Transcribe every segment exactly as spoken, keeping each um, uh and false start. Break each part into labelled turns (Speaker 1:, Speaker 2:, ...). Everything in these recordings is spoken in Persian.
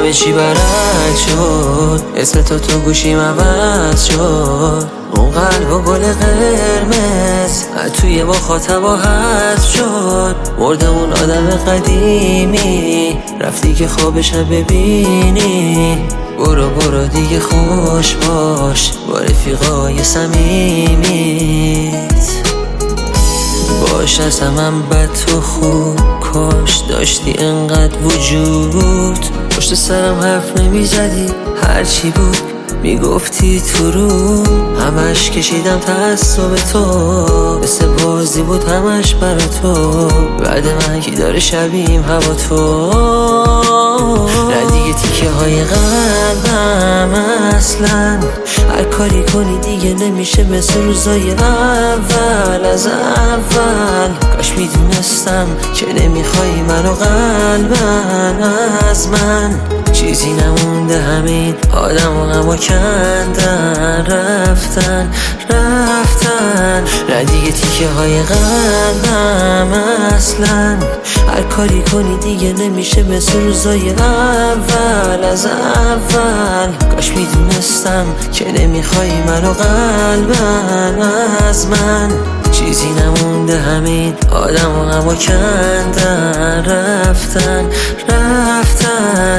Speaker 1: همه چی برعکس شد، اسم تو تو گوشیم عوض شد. اون قلب و گل قرمز توی مخاطبا حذف شد. مرده اون آدم قدیمی، رفتی که خوابشم ببینی. برو برو دیگه خوش باش با رفیقای صمیمیت. باش از همم بد تو خوب، کاش داشتی انقدر وجود. پشت سرم حرف نمیزدی، هرچی بود میگفتی تو رو. همش کشیدم تعصب تو، مثل بازی بود همش برا تو. بعد من کی داره شبیهم هوا تو. نه دیگه تیکه های قلبم اصلا، هر کاری کنی دیگه نمیشه مثل روزای اول. از اول کاش میدونستم که نمیخوای منو قلبن از من. چیزی نمونده، همین آدم و همو کندن رفتن رفتن. نه دیگه تیکه های قلبم اصلا، هر کاری کنی دیگه نمیشه مثل روزای اول. از اول کاش میدونستم که نمیخوای منو قلبن از من. چیزی نمونده، همین آدم و همو کندن رفتن رفتن.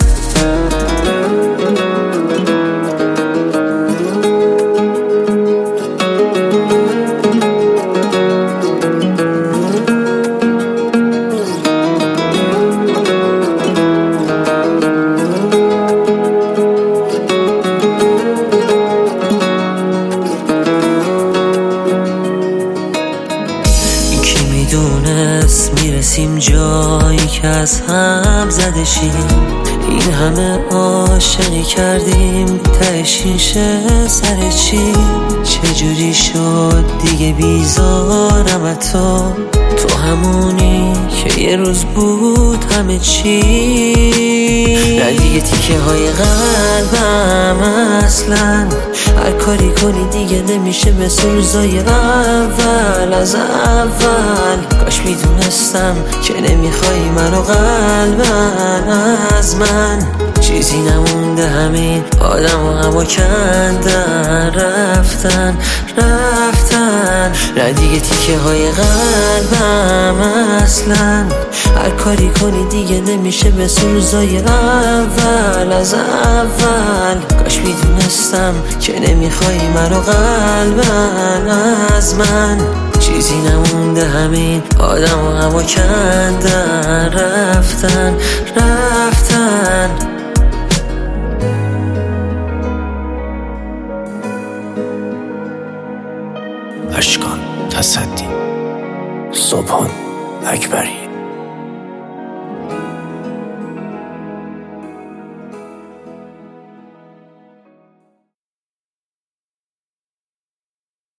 Speaker 1: میدونست میرسیم جایی که از هم زده شیم. این همه عاشقی کردیم، تهش این شه سر چی؟ چجوری شد دیگه بیزارم از تو؟ تو همونی که یه روز بود همه چی. نه دیگه تیکه های قلبم اصلا، هر کاری کنی دیگه نمیشه مثل روزای اول. از اول کاش میدونستم که نمیخوای منو قلبن از من. چیزی نمونده، همین آدم و همو کندن رفتن رفتن. نه دیگه تیکه های قلبم اصلا، هر کاری کنی دیگه نمیشه مثل روزای اول. از اول کاش میدونستم که نمیخوای منو قلبن از من. چیزی نمونده، همین آدم و همو کندن رفتن رفتن.
Speaker 2: اشکان تصدی، صبحان اکبری.